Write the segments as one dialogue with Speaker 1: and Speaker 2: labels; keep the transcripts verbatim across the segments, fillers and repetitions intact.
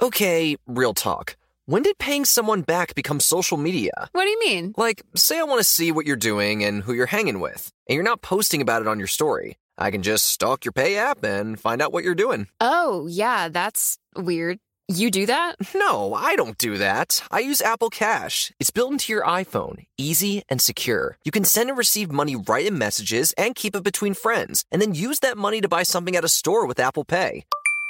Speaker 1: Okay, real talk. When did paying someone back become social media?
Speaker 2: What do you mean?
Speaker 1: Like, say I want to see what you're doing and who you're hanging with, and you're not posting about it on your story. I can just stalk your Pay app and find out what you're doing.
Speaker 2: Oh, yeah, that's weird. You do that?
Speaker 1: No, I don't do that. I use Apple Cash. It's built into your iPhone, easy and secure. You can send and receive money right in messages and keep it between friends, and then use that money to buy something at a store with Apple Pay.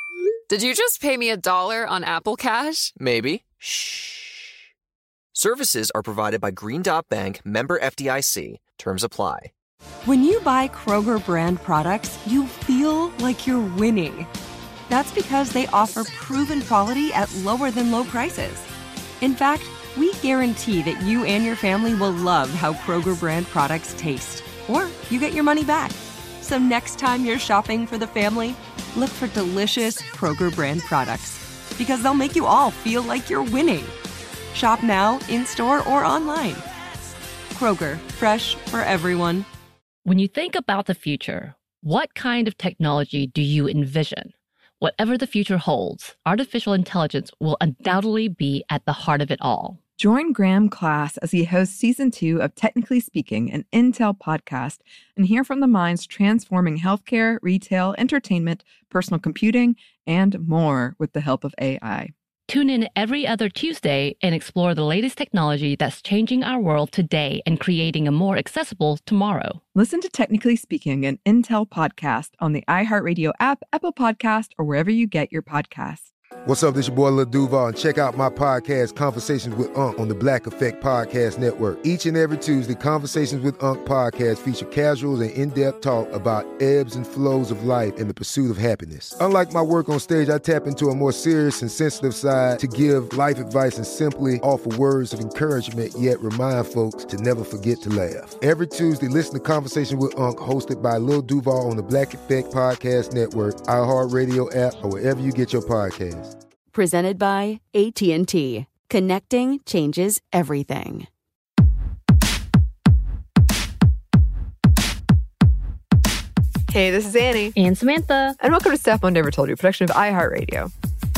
Speaker 2: Did you just pay me a dollar on Apple Cash?
Speaker 1: Maybe. Shh. Services are provided by Green Dot Bank, member F D I C. Terms apply.
Speaker 3: When you buy Kroger brand products, you feel like you're winning. That's because they offer proven quality at lower than low prices. In fact, we guarantee that you and your family will love how Kroger brand products taste, or you get your money back. So next time you're shopping for the family, look for delicious Kroger brand products, because they'll make you all feel like you're winning. Shop now, in-store, or online. Kroger, fresh for everyone.
Speaker 4: When you think about the future, what kind of technology do you envision? Whatever the future holds, artificial intelligence will undoubtedly be at the heart of it all.
Speaker 5: Join Graham Class as he hosts season two of Technically Speaking, an Intel podcast, and hear from the minds transforming healthcare, retail, entertainment, personal computing, and more with the help of A I.
Speaker 4: Tune in every other Tuesday and explore the latest technology that's changing our world today and creating a more accessible tomorrow.
Speaker 5: Listen to Technically Speaking, an Intel podcast on the iHeartRadio app, Apple Podcast, or wherever you get your podcasts.
Speaker 6: What's up, this your boy Lil Duval, and check out my podcast, Conversations with Unc, on the Black Effect Podcast Network. Each and every Tuesday, Conversations with Unc podcast feature casuals and in-depth talk about ebbs and flows of life and the pursuit of happiness. Unlike my work on stage, I tap into a more serious and sensitive side to give life advice and simply offer words of encouragement, yet remind folks to never forget to laugh. Every Tuesday, listen to Conversations with Unc, hosted by Lil Duval on the Black Effect Podcast Network, iHeartRadio app, or wherever you get your podcasts.
Speaker 7: Presented by A T and T. Connecting changes everything.
Speaker 8: Hey, this is Annie.
Speaker 4: And Samantha.
Speaker 8: And welcome to Stuff Mom Never Told You, a production of iHeartRadio.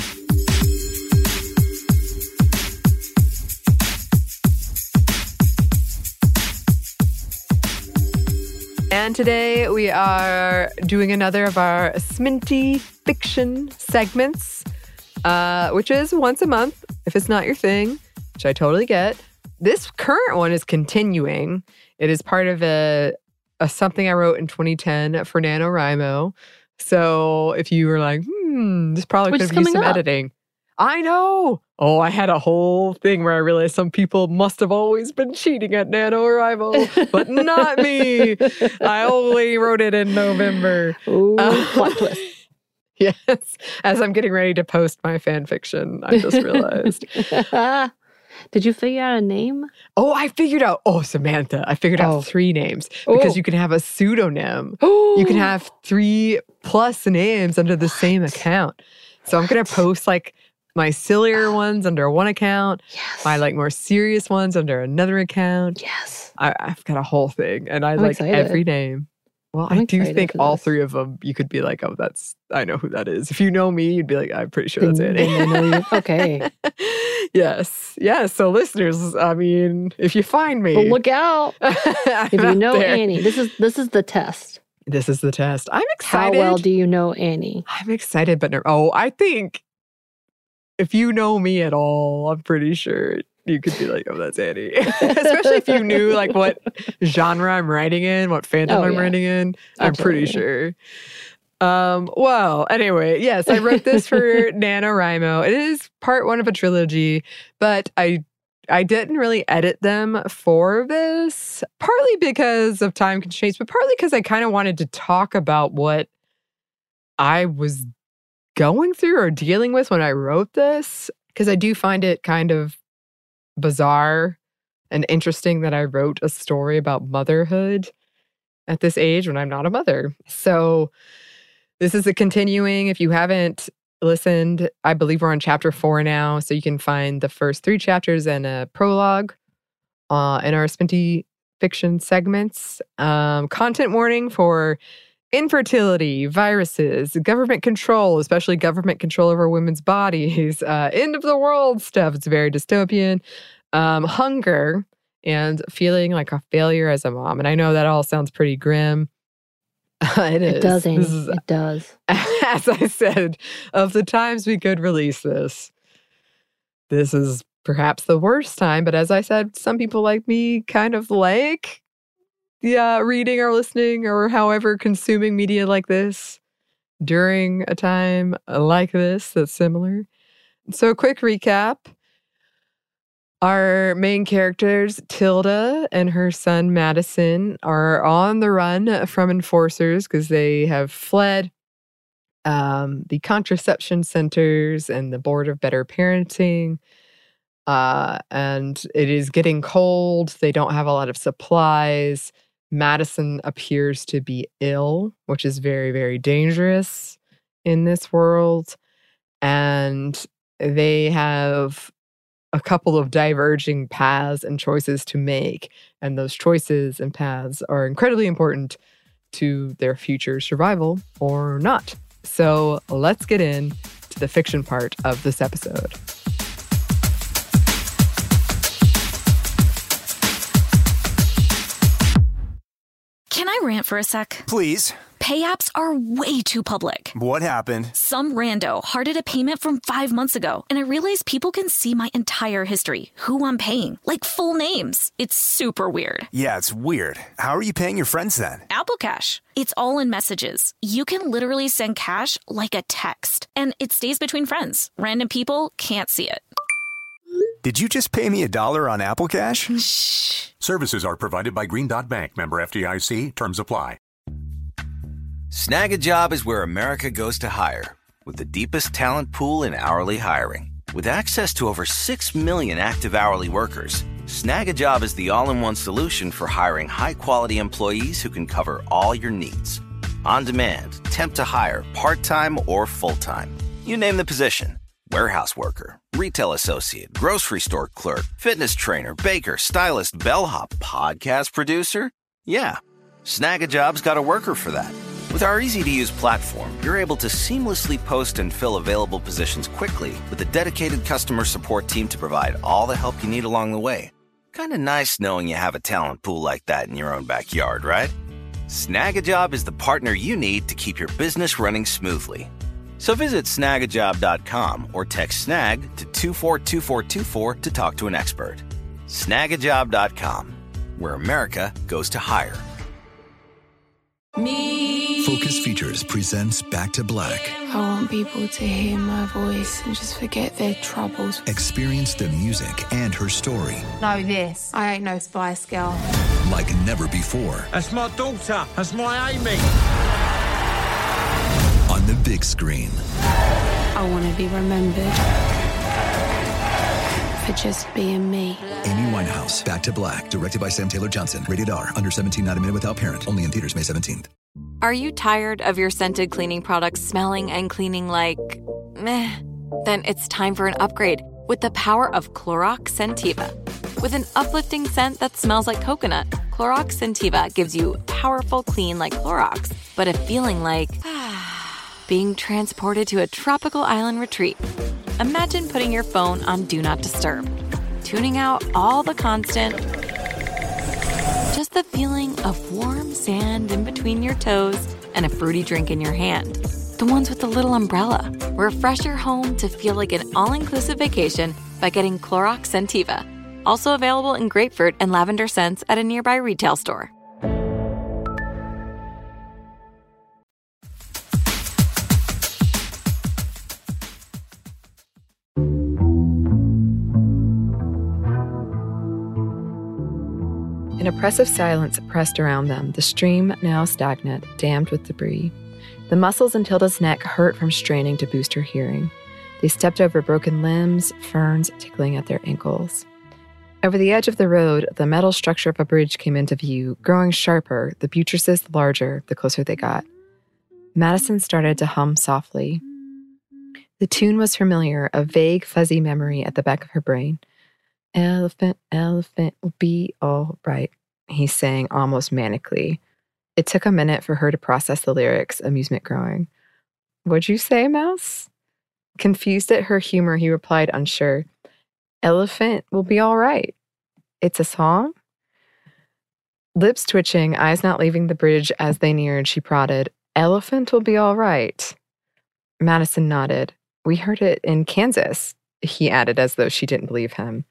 Speaker 8: And today we are doing another of our Sminty fiction segments, uh, which is once a month, if it's not your thing, which I totally get. This current one is continuing. It is part of a, a something I wrote in twenty ten for NaNoWriMo. So if you were like, hmm, this probably
Speaker 4: Which
Speaker 8: could have used some
Speaker 4: up.
Speaker 8: editing. I know. Oh, I had a whole thing where I realized some people must have always been cheating at NaNoWriMo, but not me. I only wrote it in November.
Speaker 4: Ooh,
Speaker 8: Uh,
Speaker 4: plot twist.
Speaker 8: Yes. As I'm getting ready to post my fan fiction, I just realized.
Speaker 4: Did you figure out a name?
Speaker 8: Oh, I figured out. Oh, Samantha, I figured out
Speaker 4: Oh.
Speaker 8: three names because
Speaker 4: Oh.
Speaker 8: you can have a pseudonym. You can have three plus names under the same account. So I'm going to post like my sillier ones under one account,
Speaker 4: Yes.
Speaker 8: my like more serious ones under another account.
Speaker 4: Yes.
Speaker 8: I, I've got a whole thing, and I
Speaker 4: I'm
Speaker 8: like
Speaker 4: excited.
Speaker 8: every name. Well,
Speaker 4: I'm
Speaker 8: I do
Speaker 4: excited
Speaker 8: think
Speaker 4: for
Speaker 8: all
Speaker 4: this.
Speaker 8: three of them, you could be like, oh, that's, I know who that is. If you know me, you'd be like, I'm pretty sure that's
Speaker 4: Then-
Speaker 8: Annie.
Speaker 4: then I know you- okay.
Speaker 8: Yes. Yes. So listeners, I mean, if you find me.
Speaker 4: But look out. If you know Annie, this is this is the test.
Speaker 8: This is the test. I'm
Speaker 4: How
Speaker 8: excited.
Speaker 4: well do you know Annie?
Speaker 8: I'm excited, but no, oh, I think if you know me at all, I'm pretty sure you could be like, oh, that's Annie. Especially if you knew like what genre I'm writing in, what fandom
Speaker 4: Oh,
Speaker 8: I'm
Speaker 4: yeah.
Speaker 8: writing in. I'm pretty
Speaker 4: Absolutely.
Speaker 8: sure. Um, well, anyway, yes, I wrote this for NaNoWriMo. It is part one of a trilogy, but I I didn't really edit them for this, partly because of time constraints, but partly because I kind of wanted to talk about what I was going through or dealing with when I wrote this, because I do find it kind of bizarre and interesting that I wrote a story about motherhood at this age when I'm not a mother. So this is a continuing. If you haven't listened, I believe we're on chapter four now, so you can find the first three chapters and a prologue uh, in our Spinty fiction segments. Um, content warning for infertility, viruses, government control, especially government control over women's bodies, uh, end of the world stuff. It's very dystopian. Um, hunger and feeling like a failure as a mom. And I know that all sounds pretty grim. it is.
Speaker 4: It does, Amy.
Speaker 8: Is,
Speaker 4: it does.
Speaker 8: As I said, of the times we could release this, this is perhaps the worst time. But as I said, some people like me kind of like yeah, reading or listening or however consuming media like this during a time like this that's similar. So quick recap. Our main characters, Tilda and her son, Madison, are on the run from enforcers because they have fled um, the contraception centers and the Board of Better Parenting. Uh, and it is getting cold. They don't have a lot of supplies. Madison appears to be ill, which is very, very dangerous in this world. And they have a couple of diverging paths and choices to make. And those choices and paths are incredibly important to their future survival or not. So let's get in to the fiction part of this episode.
Speaker 9: Can I rant for a sec?
Speaker 10: Please.
Speaker 9: Pay apps are way too public.
Speaker 10: What happened?
Speaker 9: Some rando hearted a payment from five months ago, and I realized people can see my entire history, who I'm paying, like full names. It's super weird.
Speaker 10: Yeah, it's weird. How are you paying your friends then?
Speaker 9: Apple Cash. It's all in messages. You can literally send cash like a text, and it stays between friends. Random people can't see it.
Speaker 10: Did you just pay me a dollar on Apple Cash?
Speaker 9: Shh.
Speaker 11: Services are provided by Green Dot Bank. Member F D I C. Terms apply.
Speaker 12: Snag a Job is where America goes to hire, with the deepest talent pool in hourly hiring. With access to over six million active hourly workers, Snag a Job is the all-in-one solution for hiring high-quality employees who can cover all your needs. On demand, temp to hire, part-time or full-time. You name the position. Warehouse worker, retail associate, grocery store clerk, fitness trainer, baker, stylist, bellhop, podcast producer. Yeah, Snag a Job's got a worker for that. With our easy-to-use platform, you're able to seamlessly post and fill available positions quickly with a dedicated customer support team to provide all the help you need along the way. Kind of nice knowing you have a talent pool like that in your own backyard, right? Snag a Job is the partner you need to keep your business running smoothly. So visit snag a job dot com or text SNAG to two four two four two four to talk to an expert. snag a job dot com, where America goes to hire.
Speaker 13: Me. Focus Features presents Back to Black.
Speaker 14: I want people to hear my voice and just forget their troubles.
Speaker 13: Experience the music and her story.
Speaker 14: Know this, I ain't no Spice Girl.
Speaker 13: Like never before.
Speaker 15: That's my daughter. That's my Amy.
Speaker 13: On the big screen.
Speaker 14: I want to be remembered for just being me.
Speaker 13: Amy Winehouse, Back to Black, directed by Sam Taylor Johnson. Rated R, under seventeen, not a minute without parent. Only in theaters May seventeenth.
Speaker 16: Are you tired of your scented cleaning products smelling and cleaning like meh? Then it's time for an upgrade with the power of Clorox Scentiva. With an uplifting scent that smells like coconut, Clorox Scentiva gives you powerful clean like Clorox, but a feeling like being transported to a tropical island retreat. Imagine putting your phone on Do Not Disturb, tuning out all the constant, just the feeling of warm sand in between your toes and a fruity drink in your hand. The ones with the little umbrella. Refresh your home to feel like an all-inclusive vacation by getting Clorox Scentiva. Also available in grapefruit and lavender scents at a nearby retail store.
Speaker 8: An oppressive silence pressed around them, the stream now stagnant, dammed with debris. The muscles in Tilda's neck hurt from straining to boost her hearing. They stepped over broken limbs, ferns tickling at their ankles. Over the edge of the road, the metal structure of a bridge came into view, growing sharper, the buttresses larger the closer they got. Madison started to hum softly. The tune was familiar, a vague, fuzzy memory at the back of her brain. Elephant, elephant will be all right, he sang almost manically. It took a minute for her to process the lyrics, amusement growing. "What'd you say, Mouse?" Confused at her humor, he replied, unsure. "Elephant will be all right. It's a song?" Lips twitching, eyes not leaving the bridge as they neared, she prodded, "Elephant will be all right." Madison nodded. "We heard it in Kansas," he added as though she didn't believe him.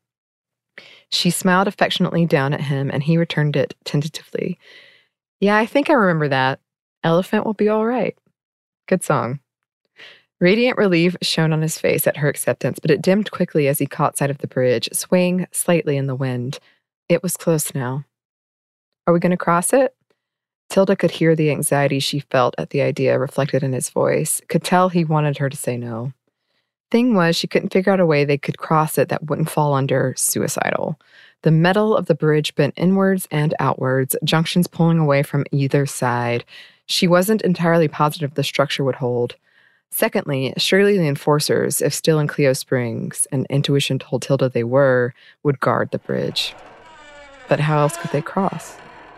Speaker 8: She smiled affectionately down at him, and he returned it tentatively. "Yeah, I think I remember that. Elephant will be all right. Good song." Radiant relief shone on his face at her acceptance, but it dimmed quickly as he caught sight of the bridge, swaying slightly in the wind. It was close now. "Are we going to cross it?" Tilda could hear the anxiety she felt at the idea reflected in his voice, could tell he wanted her to say no. Thing was, she couldn't figure out a way they could cross it that wouldn't fall under suicidal. The metal of the bridge bent inwards and outwards, junctions pulling away from either side. She wasn't entirely positive the structure would hold. Secondly, surely the enforcers, if still in Cleo Springs, and intuition told Tilda they were, would guard the bridge. But how else could they cross?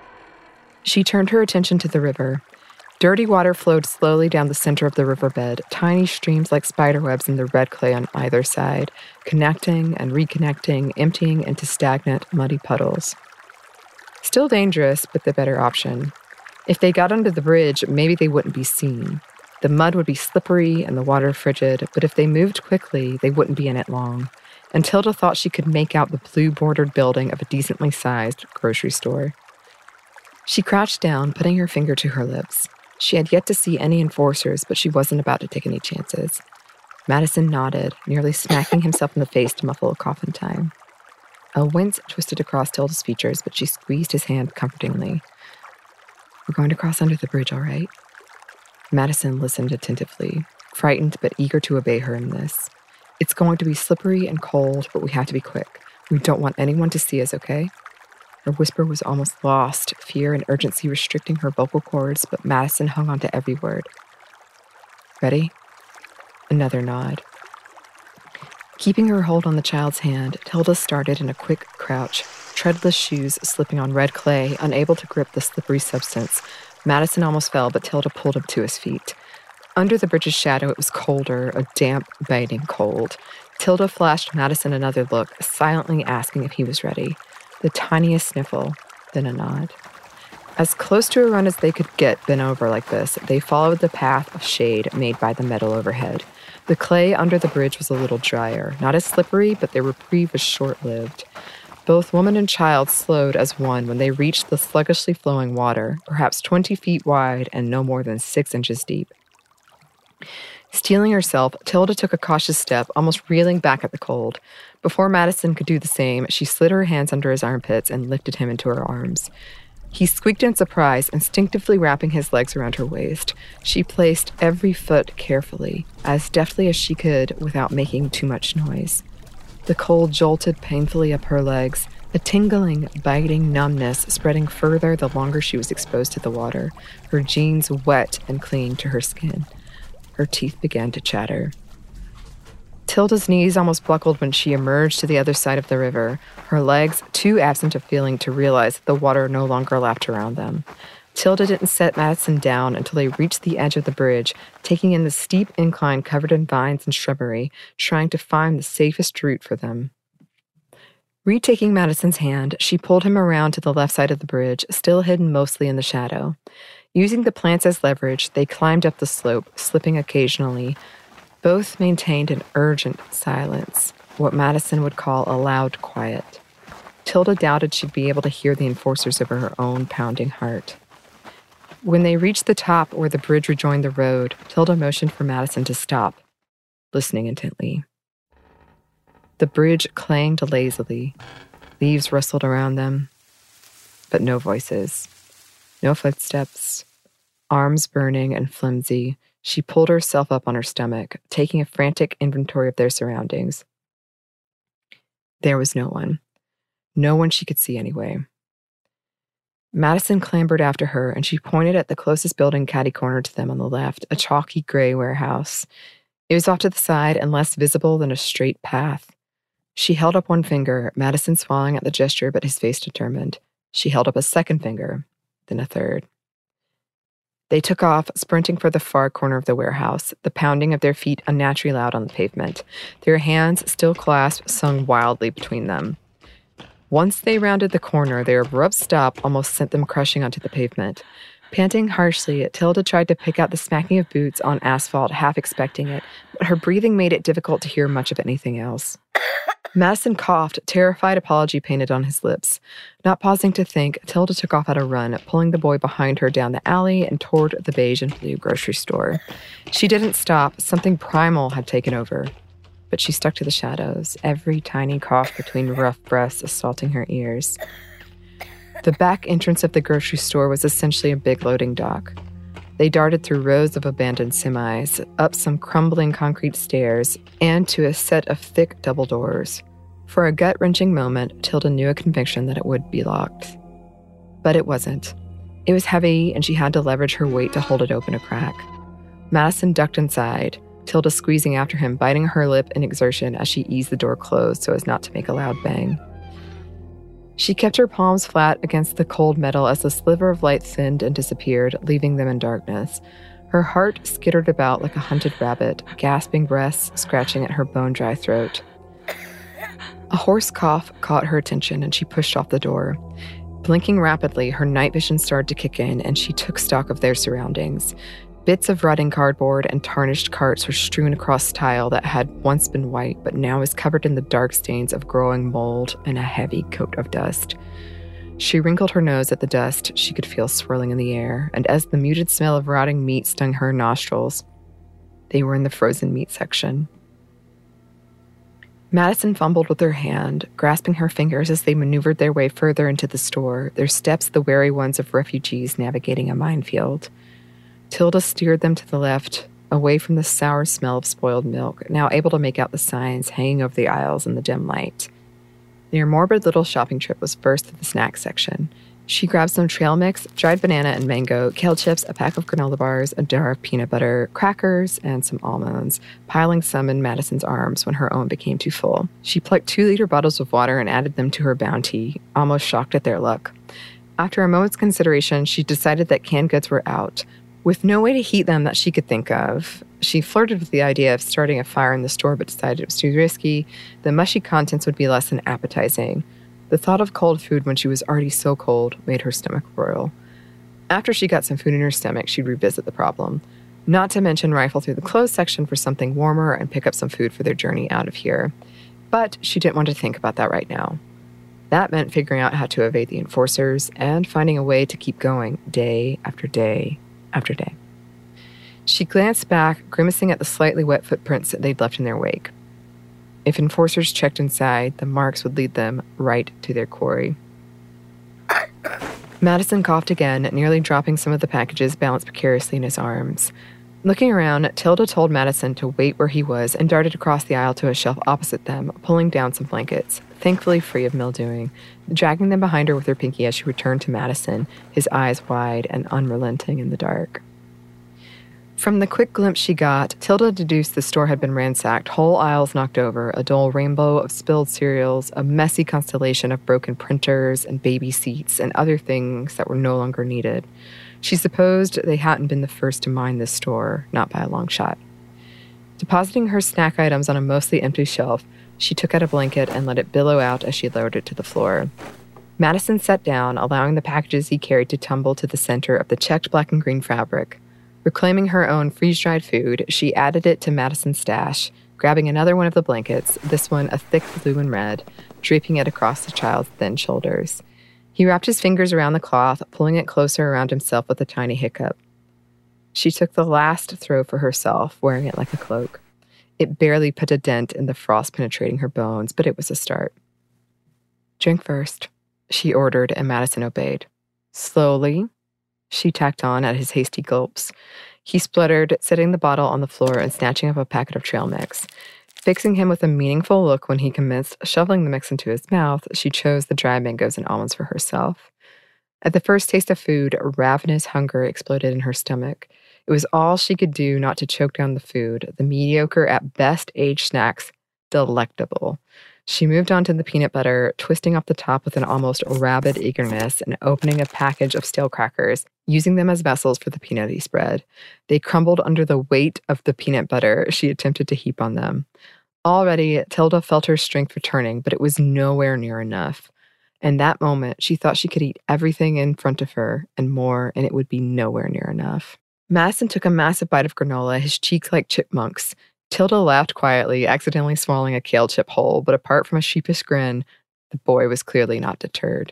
Speaker 8: She turned her attention to the river. Dirty water flowed slowly down the center of the riverbed, tiny streams like spiderwebs in the red clay on either side, connecting and reconnecting, emptying into stagnant, muddy puddles. Still dangerous, but the better option. If they got under the bridge, maybe they wouldn't be seen. The mud would be slippery and the water frigid, but if they moved quickly, they wouldn't be in it long. And Tilda thought she could make out the blue-bordered building of a decently sized grocery store. She crouched down, putting her finger to her lips. She had yet to see any enforcers, but she wasn't about to take any chances. Madison nodded, nearly smacking himself in the face to muffle a cough in time. A wince twisted across Tilda's features, but she squeezed his hand comfortingly. "We're going to cross under the bridge, all right?" Madison listened attentively, frightened but eager to obey her in this. "It's going to be slippery and cold, but we have to be quick. We don't want anyone to see us, okay?" Her whisper was almost lost, fear and urgency restricting her vocal cords, but Madison hung on to every word. "Ready?" Another nod. Keeping her hold on the child's hand, Tilda started in a quick crouch, treadless shoes slipping on red clay, unable to grip the slippery substance. Madison almost fell, but Tilda pulled him to his feet. Under the bridge's shadow, it was colder, a damp, biting cold. Tilda flashed Madison another look, silently asking if he was ready. The tiniest sniffle, then a nod. As close to a run as they could get bent over like this, they followed the path of shade made by the meadow overhead. The clay under the bridge was a little drier, not as slippery, but their reprieve was short-lived. Both woman and child slowed as one when they reached the sluggishly flowing water, perhaps twenty feet wide and no more than six inches deep. Steeling herself, Tilda took a cautious step, almost reeling back at the cold. Before Madison could do the same, she slid her hands under his armpits and lifted him into her arms. He squeaked in surprise, instinctively wrapping his legs around her waist. She placed every foot carefully, as deftly as she could without making too much noise. The cold jolted painfully up her legs, a tingling, biting numbness spreading further the longer she was exposed to the water, her jeans wet and clinging to her skin. Her teeth began to chatter. Tilda's knees almost buckled when she emerged to the other side of the river, her legs too absent of feeling to realize that the water no longer lapped around them. Tilda didn't set Madison down until they reached the edge of the bridge, taking in the steep incline covered in vines and shrubbery, trying to find the safest route for them. Retaking Madison's hand, she pulled him around to the left side of the bridge, still hidden mostly in the shadow. Using the plants as leverage, they climbed up the slope, slipping occasionally. Both maintained an urgent silence, what Madison would call a loud quiet. Tilda doubted she'd be able to hear the enforcers over her own pounding heart. When they reached the top where the bridge rejoined the road, Tilda motioned for Madison to stop, listening intently. The bridge clanged lazily. Leaves rustled around them, but no voices. No footsteps. Arms burning and flimsy, she pulled herself up on her stomach, taking a frantic inventory of their surroundings. There was no one. No one she could see anyway. Madison clambered after her, and she pointed at the closest building catty-corner to them on the left, a chalky gray warehouse. It was off to the side and less visible than a straight path. She held up one finger, Madison swallowing at the gesture, but his face determined. She held up a second finger, then a third. They took off, sprinting for the far corner of the warehouse, the pounding of their feet unnaturally loud on the pavement. Their hands, still clasped, sung wildly between them. Once they rounded the corner, their abrupt stop almost sent them crushing onto the pavement. Panting harshly, Tilda tried to pick out the smacking of boots on asphalt, half expecting it, but her breathing made it difficult to hear much of anything else. Madison coughed, terrified apology painted on his lips. Not pausing to think, Tilda took off at a run, pulling the boy behind her down the alley and toward the beige and blue grocery store. She didn't stop. Something primal had taken over. But she stuck to the shadows, every tiny cough between rough breaths assaulting her ears. The back entrance of the grocery store was essentially a big loading dock. They darted through rows of abandoned semis, up some crumbling concrete stairs, and to a set of thick double doors. For a gut-wrenching moment, Tilda knew a conviction that it would be locked. But it wasn't. It was heavy, and she had to leverage her weight to hold it open a crack. Madison ducked inside, Tilda squeezing after him, biting her lip in exertion as she eased the door closed so as not to make a loud bang. She kept her palms flat against the cold metal as the sliver of light thinned and disappeared, leaving them in darkness. Her heart skittered about like a hunted rabbit, gasping breaths scratching at her bone-dry throat. A hoarse cough caught her attention, and she pushed off the door. Blinking rapidly, her night vision started to kick in, and she took stock of their surroundings. Bits of rotting cardboard and tarnished carts were strewn across tile that had once been white, but now was covered in the dark stains of growing mold and a heavy coat of dust. She wrinkled her nose at the dust she could feel swirling in the air, and as the muted smell of rotting meat stung her nostrils, they were in the frozen meat section. Madison fumbled with her hand, grasping her fingers as they maneuvered their way further into the store, their steps the wary ones of refugees navigating a minefield. Tilda steered them to the left, away from the sour smell of spoiled milk, now able to make out the signs hanging over the aisles in the dim light. Their morbid little shopping trip was first to the snack section. She grabbed some trail mix, dried banana and mango, kale chips, a pack of granola bars, a jar of peanut butter, crackers, and some almonds, piling some in Madison's arms when her own became too full. She plucked two-liter bottles of water and added them to her bounty, almost shocked at their luck. After a moment's consideration, she decided that canned goods were out. With no way to heat them that she could think of, she flirted with the idea of starting a fire in the store but decided it was too risky. The mushy contents would be less than appetizing. The thought of cold food when she was already so cold made her stomach roil. After she got some food in her stomach, she'd revisit the problem. Not to mention rifle through the clothes section for something warmer and pick up some food for their journey out of here. But she didn't want to think about that right now. That meant figuring out how to evade the enforcers and finding a way to keep going day after day after day. She glanced back, grimacing at the slightly wet footprints that they'd left in their wake. If enforcers checked inside, the marks would lead them right to their quarry. Madison coughed again, nearly dropping some of the packages balanced precariously in his arms. Looking around, Tilda told Madison to wait where he was and darted across the aisle to a shelf opposite them, pulling down some blankets, thankfully free of mildewing, dragging them behind her with her pinky as she returned to Madison, his eyes wide and unrelenting in the dark. From the quick glimpse she got, Tilda deduced the store had been ransacked, whole aisles knocked over, a dull rainbow of spilled cereals, a messy constellation of broken printers and baby seats and other things that were no longer needed. She supposed they hadn't been the first to mine this store, not by a long shot. Depositing her snack items on a mostly empty shelf, she took out a blanket and let it billow out as she lowered it to the floor. Madison sat down, allowing the packages he carried to tumble to the center of the checked black and green fabric. Reclaiming her own freeze-dried food, she added it to Madison's stash, grabbing another one of the blankets, this one a thick blue and red, draping it across the child's thin shoulders. He wrapped his fingers around the cloth, pulling it closer around himself with a tiny hiccup. She took the last throw for herself, wearing it like a cloak. It barely put a dent in the frost penetrating her bones, but it was a start. "Drink first," she ordered, and Madison obeyed. "Slowly," she tacked on at his hasty gulps. He spluttered, setting the bottle on the floor and snatching up a packet of trail mix. Fixing him with a meaningful look when he commenced shoveling the mix into his mouth, she chose the dried mangoes and almonds for herself. At the first taste of food, ravenous hunger exploded in her stomach. It was all she could do not to choke down the food, the mediocre at best aged snacks delectable. She moved on to the peanut butter, twisting off the top with an almost rabid eagerness and opening a package of stale crackers, using them as vessels for the peanutty spread. They crumbled under the weight of the peanut butter she attempted to heap on them. Already, Tilda felt her strength returning, but it was nowhere near enough. In that moment, she thought she could eat everything in front of her and more, and it would be nowhere near enough. Madison took a massive bite of granola, his cheeks like chipmunks. Tilda laughed quietly, accidentally swallowing a kale chip whole, but apart from a sheepish grin, the boy was clearly not deterred.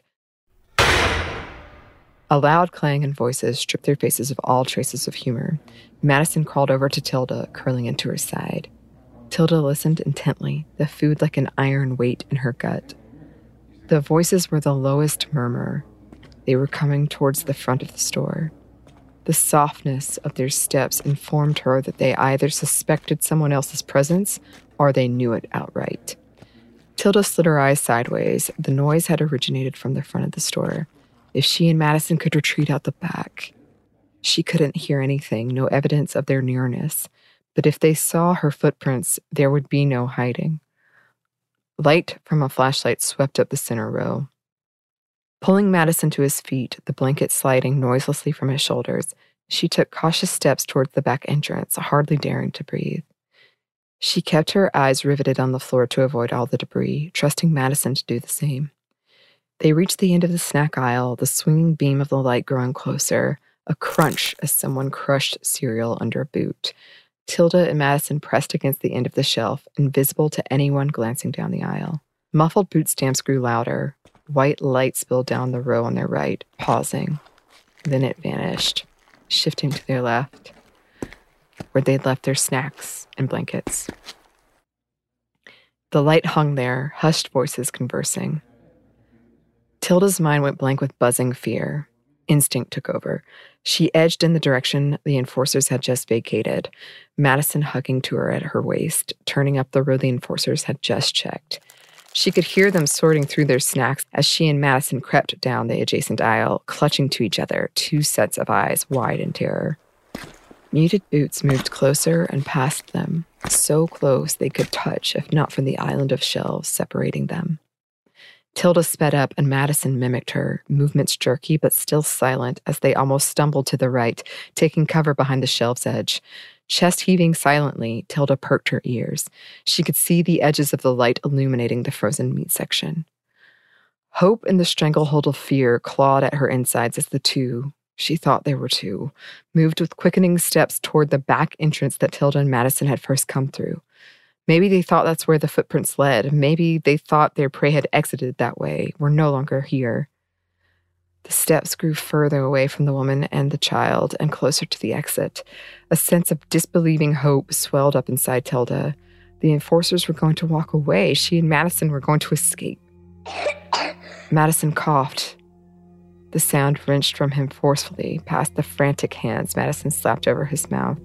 Speaker 8: A loud clang in voices stripped their faces of all traces of humor. Madison crawled over to Tilda, curling into her side. Tilda listened intently, the food like an iron weight in her gut. The voices were the lowest murmur. They were coming towards the front of the store. The softness of their steps informed her that they either suspected someone else's presence or they knew it outright. Tilda slid her eyes sideways. The noise had originated from the front of the store. If she and Madison could retreat out the back, she couldn't hear anything, no evidence of their nearness. But if they saw her footprints, there would be no hiding. Light from a flashlight swept up the center row. Pulling Madison to his feet, the blanket sliding noiselessly from his shoulders, she took cautious steps towards the back entrance, hardly daring to breathe. She kept her eyes riveted on the floor to avoid all the debris, trusting Madison to do the same. They reached the end of the snack aisle, the swinging beam of the light growing closer, a crunch as someone crushed cereal under a boot. Tilda and Madison pressed against the end of the shelf, invisible to anyone glancing down the aisle. Muffled boot stamps grew louder. White light spilled down the row on their right, pausing. Then it vanished, shifting to their left, where they'd left their snacks and blankets. The light hung there, hushed voices conversing. Tilda's mind went blank with buzzing fear. Instinct took over. She edged in the direction the enforcers had just vacated, Madison hugging to her at her waist, turning up the row the enforcers had just checked. She could hear them sorting through their snacks as she and Madison crept down the adjacent aisle, clutching to each other, two sets of eyes wide in terror. Muted boots moved closer and past them, so close they could touch if not for the island of shelves separating them. Tilda sped up and Madison mimicked her, movements jerky but still silent as they almost stumbled to the right, taking cover behind the shelf's edge. Chest heaving silently, Tilda perked her ears. She could see the edges of the light illuminating the frozen meat section. Hope and the stranglehold of fear clawed at her insides as the two, she thought there were two, moved with quickening steps toward the back entrance that Tilda and Madison had first come through. Maybe they thought that's where the footprints led. Maybe they thought their prey had exited that way, were no longer here. The steps grew further away from the woman and the child and closer to the exit. A sense of disbelieving hope swelled up inside Tilda. The enforcers were going to walk away. She and Madison were going to escape. Madison coughed. The sound wrenched from him forcefully past the frantic hands Madison slapped over his mouth.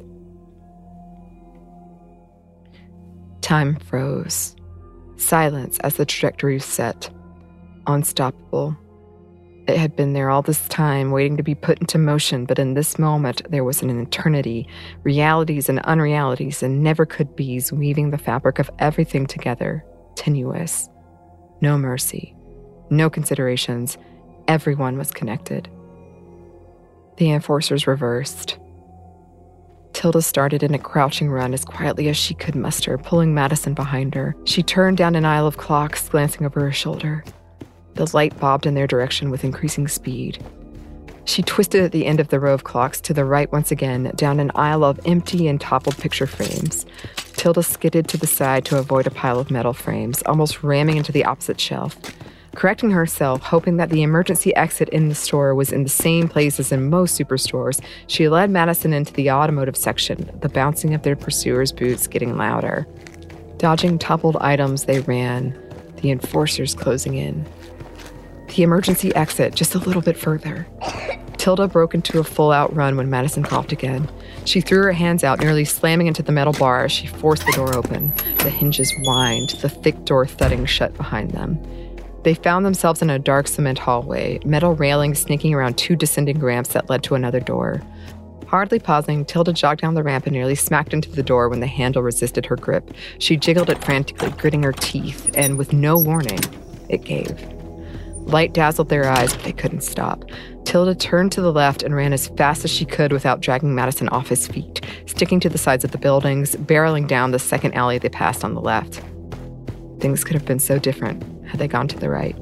Speaker 8: Time froze. Silence as the trajectory was set. Unstoppable. It had been there all this time, waiting to be put into motion, but in this moment there was an eternity, realities and unrealities and never-could-bes weaving the fabric of everything together, tenuous. No mercy. No considerations. Everyone was connected. The enforcers reversed. Tilda started in a crouching run as quietly as she could muster, pulling Madison behind her. She turned down an aisle of clocks, glancing over her shoulder. The light bobbed in their direction with increasing speed. She twisted at the end of the row of clocks to the right once again, down an aisle of empty and toppled picture frames. Tilda skidded to the side to avoid a pile of metal frames, almost ramming into the opposite shelf. Correcting herself, hoping that the emergency exit in the store was in the same place as in most superstores, she led Madison into the automotive section, the bouncing of their pursuers' boots getting louder. Dodging toppled items, they ran, the enforcers closing in. The emergency exit just a little bit further. Tilda broke into a full-out run when Madison coughed again. She threw her hands out, nearly slamming into the metal bar as she forced the door open. The hinges whined, the thick door thudding shut behind them. They found themselves in a dark cement hallway, metal railings snaking around two descending ramps that led to another door. Hardly pausing, Tilda jogged down the ramp and nearly smacked into the door when the handle resisted her grip. She jiggled it frantically, gritting her teeth, and with no warning, it gave. Light dazzled their eyes, but they couldn't stop. Tilda turned to the left and ran as fast as she could without dragging Madison off his feet, sticking to the sides of the buildings, barreling down the second alley they passed on the left. Things could have been so different had they gone to the right.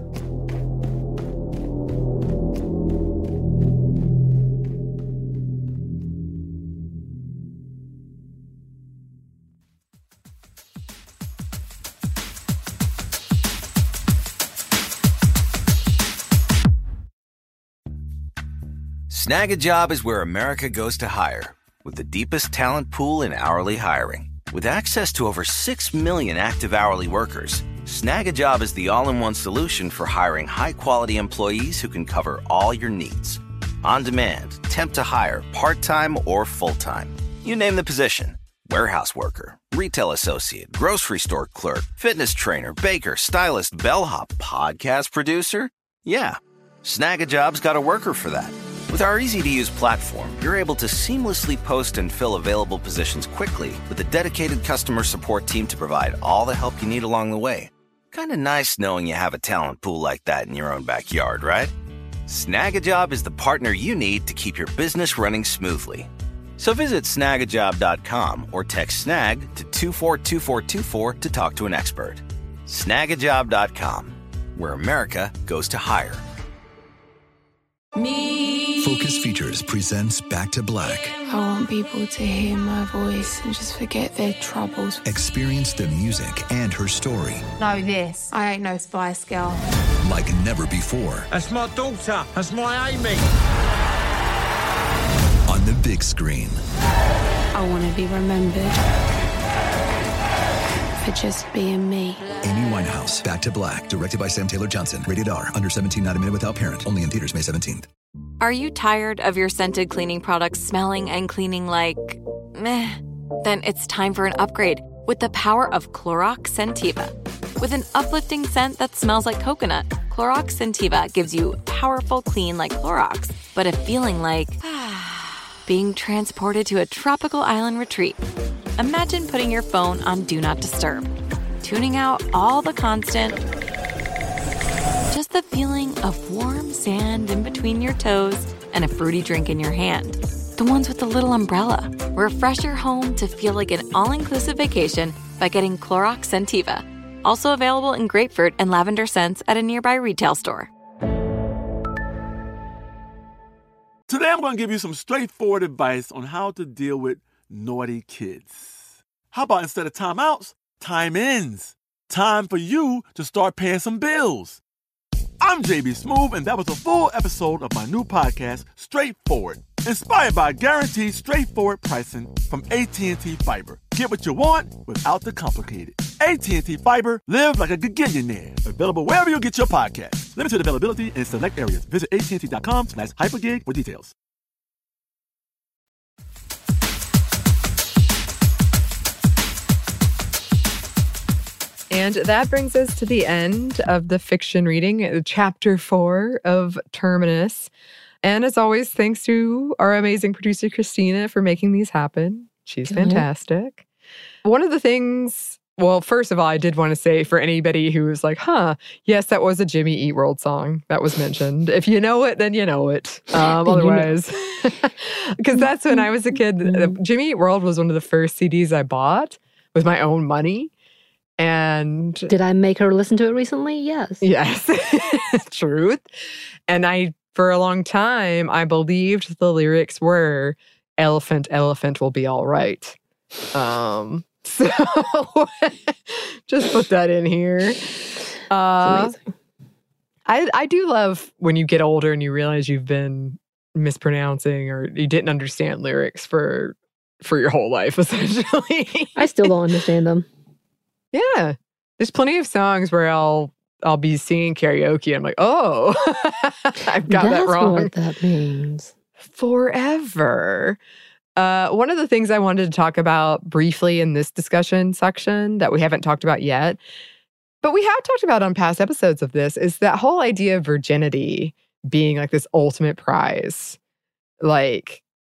Speaker 12: Snag a Job is where America goes to hire, with the deepest talent pool in hourly hiring. With access to over six million active hourly workers, Snag a Job is the all-in-one solution for hiring high-quality employees who can cover all your needs. On demand, temp to hire, part-time or full-time. You name the position. Warehouse worker, retail associate, grocery store clerk, fitness trainer, baker, stylist, bellhop, podcast producer. Yeah, Snag a Job's got a worker for that. With our easy-to-use platform, you're able to seamlessly post and fill available positions quickly with a dedicated customer support team to provide all the help you need along the way. Kind of nice knowing you have a talent pool like that in your own backyard, right? Snag a Job is the partner you need to keep your business running smoothly. So visit snag a job dot com or text SNAG to two four two four two four to talk to an expert. snag a job dot com, where America goes to hire.
Speaker 13: Me. Focus Features presents Back to Black.
Speaker 14: I want people to hear my voice and just forget their troubles.
Speaker 13: Experience the music and her story.
Speaker 14: Know this. I ain't no Spice Girl.
Speaker 13: Like never before.
Speaker 15: That's my daughter. That's my Amy.
Speaker 13: On the big screen.
Speaker 14: I want to be remembered for just being me.
Speaker 13: Amy Winehouse, Back to Black, directed by Sam Taylor Johnson. Rated R, under seventeen, not admitted without parent. Only in theaters May seventeenth.
Speaker 16: Are you tired of your scented cleaning products smelling and cleaning like meh? Then it's time for an upgrade with the power of Clorox Scentiva. With an uplifting scent that smells like coconut, Clorox Scentiva gives you powerful clean like Clorox, but a feeling like being transported to a tropical island retreat. Imagine putting your phone on Do Not Disturb, tuning out all the constant, just the feeling of warm sand in between your toes and a fruity drink in your hand. The ones with the little umbrella. Refresh your home to feel like an all-inclusive vacation by getting Clorox Scentiva. Also available in grapefruit and lavender scents at a nearby retail store.
Speaker 17: Today I'm going to give you some straightforward advice on how to deal with naughty kids. How about instead of timeouts, time-ins? Time for you to start paying some bills. I'm J B Smoove, and that was a full episode of my new podcast, Straightforward, inspired by guaranteed straightforward pricing from A T and T Fiber. Get what you want without the complicated. A T and T Fiber, live like a gigillionaire. Available wherever you get your podcasts. Limited availability in select areas. Visit A T and T dot com slash hypergig for details.
Speaker 8: And that brings us to the end of the fiction reading, chapter four of Terminus. And as always, thanks to our amazing producer, Christina, for making these happen. She's
Speaker 4: Good.
Speaker 8: fantastic. One of the things, well, first of all, I did want to say for anybody who was like, huh, yes, that was a Jimmy Eat World song that was mentioned. If you know it, then you know it. Um, otherwise, because that's when I was a kid. Jimmy Eat World was one of the first C Ds I bought with my own money. And
Speaker 4: did I make her listen to it recently? Yes.
Speaker 8: Yes. Truth. And I, for a long time, I believed the lyrics were elephant, elephant will be all right. Um, so just put that in here. Uh, I, I do love when you get older and you realize you've been mispronouncing or you didn't understand lyrics for, for your whole life, essentially.
Speaker 4: I still don't understand them.
Speaker 8: Yeah. There's plenty of songs where I'll I'll be singing karaoke and I'm like, oh, I've got
Speaker 4: That's
Speaker 8: that wrong.
Speaker 4: what that means.
Speaker 8: Forever. Uh, one of the things I wanted to talk about briefly in this discussion section that we haven't talked about yet, but we have talked about on past episodes of this, is that whole idea of virginity being like this ultimate prize. Like,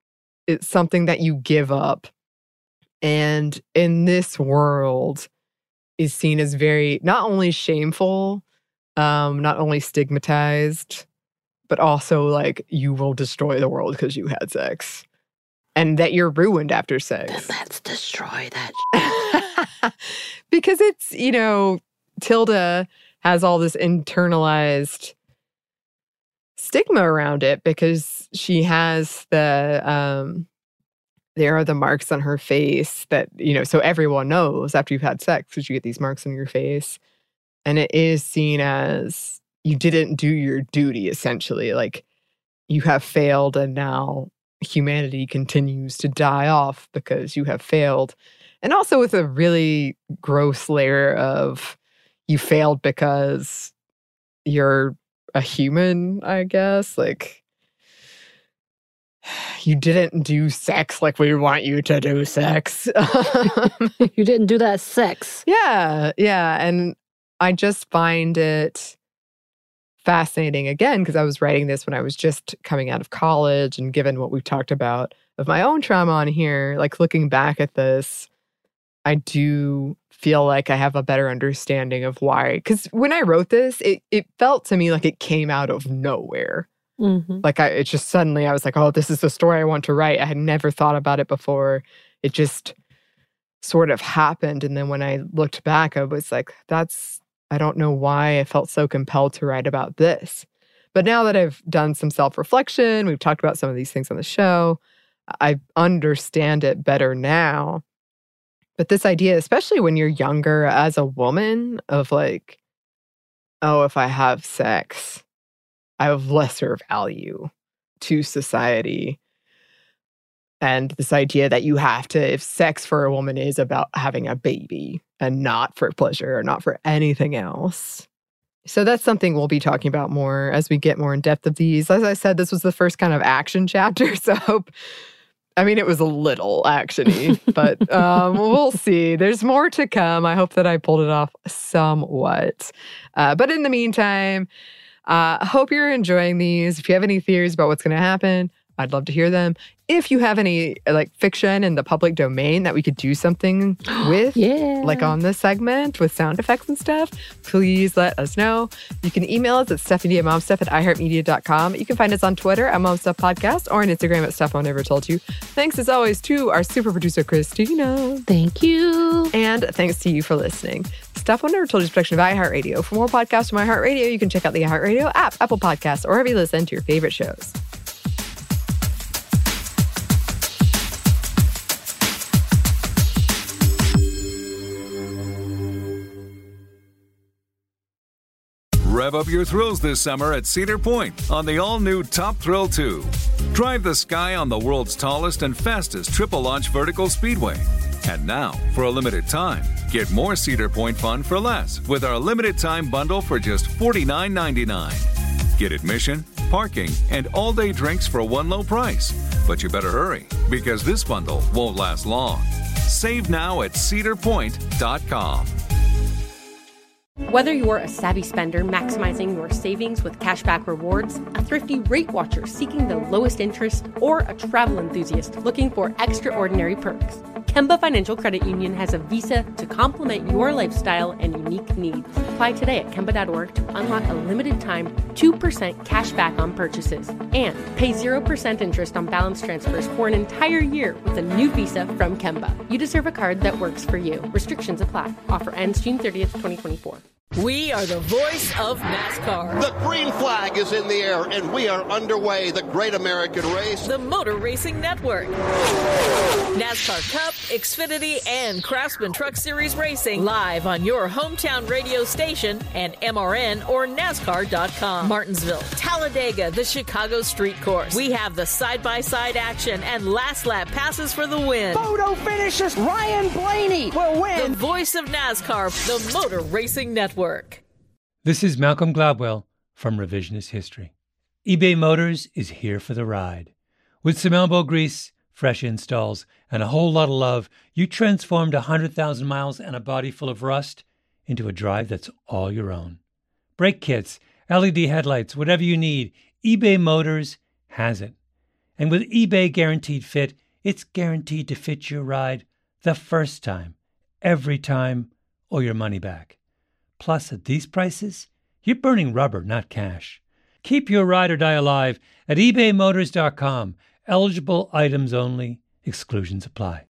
Speaker 8: it's something that you give up. And in this world is seen as very, not only shameful, um, not only stigmatized, but also like you will destroy the world because you had sex. And that you're ruined after sex.
Speaker 18: Then let's destroy that.
Speaker 8: Because it's, you know, Tilda has all this internalized stigma around it because she has the, um, there are the marks on her face that, you know, so everyone knows after you've had sex because you get these marks on your face. And it is seen as you didn't do your duty, essentially. Like, you have failed and now humanity continues to die off because you have failed. And also with a really gross layer of you failed because you're a human, I guess. Like, you didn't do sex like we want you to do sex.
Speaker 18: You didn't do that sex.
Speaker 8: Yeah, yeah. And I just find it fascinating, again, because I was writing this when I was just coming out of college, and given what we've talked about of my own trauma on here, like looking back at this, I do feel like I have a better understanding of why. Because when I wrote this, it, it felt to me like it came out of nowhere.
Speaker 18: Mm-hmm.
Speaker 8: Like, I, it just suddenly, I was like, oh, this is the story I want to write. I had never thought about it before. It just sort of happened. And then when I looked back, I was like, that's, I don't know why I felt so compelled to write about this. But now that I've done some self-reflection, we've talked about some of these things on the show, I understand it better now. But this idea, especially when you're younger as a woman, of like, oh, if I have sex, I have lesser value to society. And this idea that you have to, if sex for a woman is about having a baby and not for pleasure or not for anything else. So that's something we'll be talking about more as we get more in depth of these. As I said, this was the first kind of action chapter. So I hope, I mean, it was a little action-y, but um, we'll see. There's more to come. I hope that I pulled it off somewhat. Uh, but in the meantime, I uh, hope you're enjoying these. If you have any theories about what's going to happen, I'd love to hear them. If you have any like fiction in the public domain that we could do something with,
Speaker 18: yeah.
Speaker 8: like on this segment with sound effects and stuff, please let us know. You can email us at Stephanie at momstuff at iheartmedia dot com. You can find us on Twitter at momstuffpodcast or on Instagram at Stuff I Never Told You. Thanks as always to our super producer, Christina.
Speaker 18: Thank you.
Speaker 8: And thanks to you for listening. Stuff I Never Told You is a production of iHeartRadio. For more podcasts from iHeartRadio, you can check out the iHeartRadio app, Apple Podcasts, or wherever you listen to your favorite shows.
Speaker 19: Rev up your thrills this summer at Cedar Point on the all-new Top Thrill two. Drive the sky on the world's tallest and fastest triple-launch vertical speedway. And now, for a limited time, get more Cedar Point fun for less with our limited-time bundle for just forty-nine ninety-nine. Get admission, parking, and all-day drinks for one low price. But you better hurry, because this bundle won't last long. Save now at cedar point dot com.
Speaker 20: Whether you're a savvy spender maximizing your savings with cashback rewards, a thrifty rate watcher seeking the lowest interest, or a travel enthusiast looking for extraordinary perks, Kemba Financial Credit Union has a visa to complement your lifestyle and unique needs. Apply today at Kemba dot org to unlock a limited time two percent cash back on purchases and pay zero percent interest on balance transfers for an entire year with a new visa from Kemba. You deserve a card that works for you. Restrictions apply. Offer ends June thirtieth, twenty twenty-four.
Speaker 21: We are the voice of NASCAR.
Speaker 22: The green flag is in the air, and we are underway. The great American race.
Speaker 21: The Motor Racing Network. NASCAR Cup, Xfinity, and Craftsman Truck Series Racing live on your hometown radio station and M R N or NASCAR dot com. Martinsville, Talladega, the Chicago Street Course. We have the side-by-side action and last lap passes for the win.
Speaker 23: Photo finishes. Ryan Blaney will win.
Speaker 21: The voice of NASCAR, the Motor Racing Network.
Speaker 24: This is Malcolm Gladwell from Revisionist History. eBay Motors is here for the ride. With some elbow grease, fresh installs, and a whole lot of love, you transformed one hundred thousand miles and a body full of rust into a drive that's all your own. Brake kits, L E D headlights, whatever you need, eBay Motors has it. And with eBay Guaranteed Fit, it's guaranteed to fit your ride the first time, every time, or your money back. Plus, at these prices, you're burning rubber, not cash. Keep your ride or die alive at ebay motors dot com. Eligible items only. Exclusions apply.